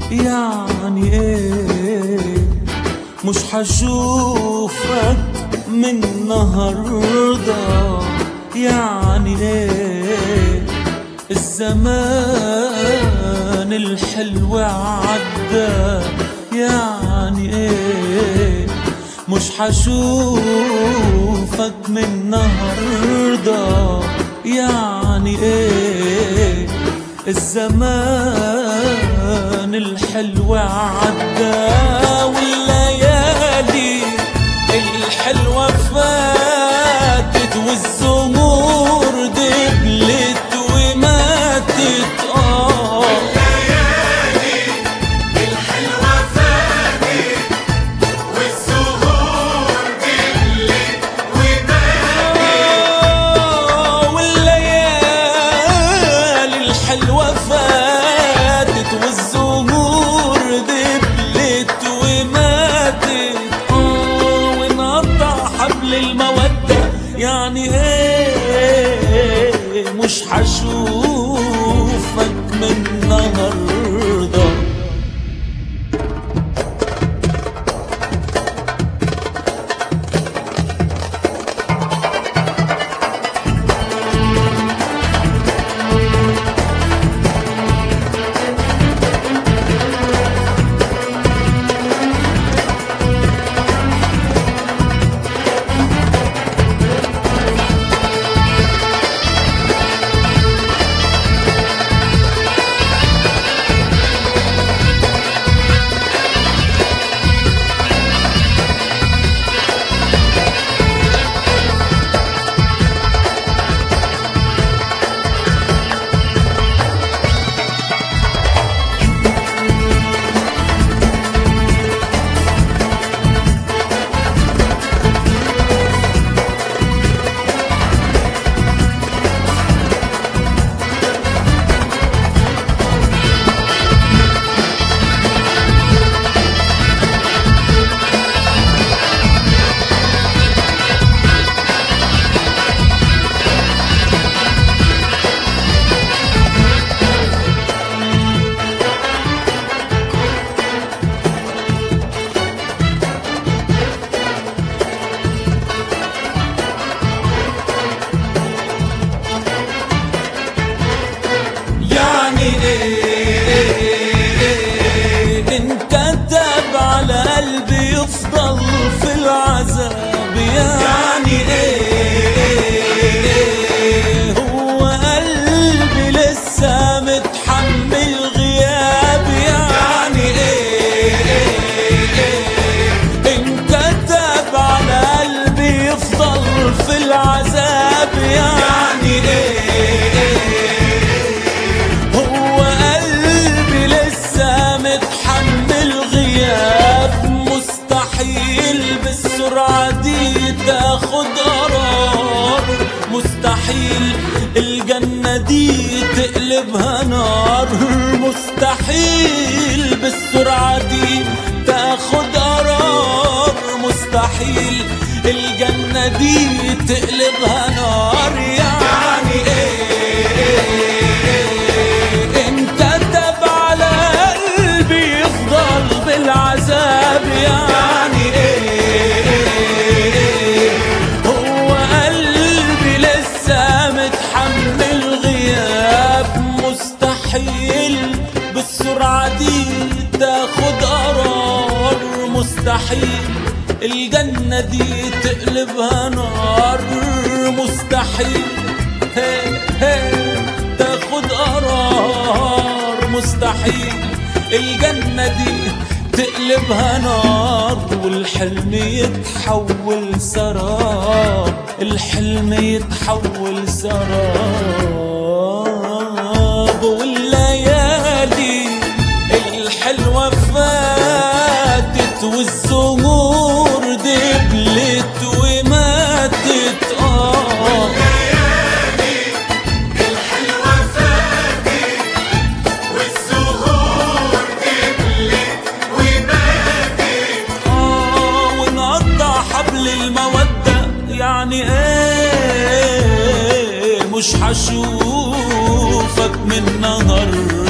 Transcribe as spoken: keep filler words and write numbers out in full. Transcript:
يعني ايه مش حشوفك من النهارده؟ يعني ايه الزمان الحلو عدى؟ يعني ايه مش حشوفك من النهارده؟ يعني ايه الزمان الحلو عدى والليالي الحلوة فاتت والزهور دبلت وماتت. اه الليالي الحلوة فاتت والزهور دبلت وماتت. آه والليالي الحلوة فاتت والزهور دبلت وماتت. اه ونقطع حبل المودة يعني ايه مش حشوفك من النهارده؟ انكتب على قلبي يفضل في العذاب؟ يعني ايه هو قلبي لسه متحمل غياب؟ يعني ايه انكتب على قلبي يفضل في العذاب؟ يعني ايه هو قلبي لسه متحمل غياب؟ مستحيل بالسرعة دي تاخد قرار، مستحيل الجنة دي تقلبها نار، مستحيل بالسرعة دي تاخد قرار، مستحيل الجنة دي تقلبها نار. يعني ايه انكتب على قلبي يفضل بالعذاب؟ يعني ايه هو قلبي لسه متحمل غياب؟ مستحيل بالسرعة دي تاخد قرار، مستحيل الجنة دي تقلبها نار، مستحيل هي هي تاخد قرار، مستحيل الجنة دي تقلبها نار، والحلم يتحول سراب، الحلم يتحول سراب. والليالي الحلوة فاتت والزهور دبلت وماتت. اه الليالي الحلوة فاتت والزهور دبلت وماتت. اه ونقطع حبل المودة يعني ايه مش حشوفك من النهارده؟